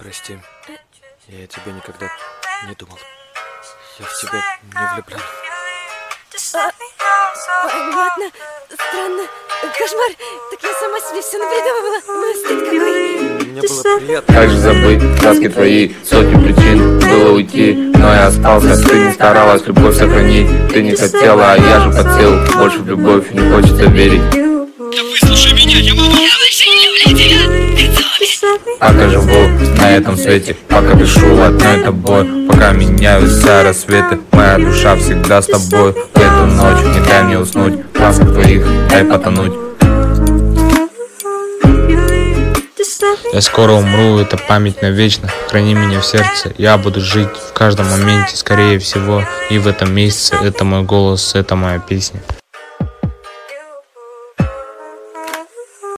Прости, я тебя никогда не думал. Я в тебя не влюблен. Понятно. Странно. Кошмар. Так я сама себе все напридумывала. Стыд какой. Мне было приятно. Как же забыть краски твои, сотни причин было уйти, но я остался. Ты не старалась любовь сохранить, ты не хотела, а я же подсел. Больше в любовь не хочется верить. Выслушай меня, я могу больше не люблю тебя. Пока живу на этом свете, пока дышу одной тобой, пока меняются рассветы, моя душа всегда с тобой. В эту ночь не дай мне уснуть, в красках твоих дай потонуть. Я скоро умру, это память навечно. Храни меня в сердце, я буду жить в каждом моменте, скорее всего. И в этом месяце это мой голос, это моя песня.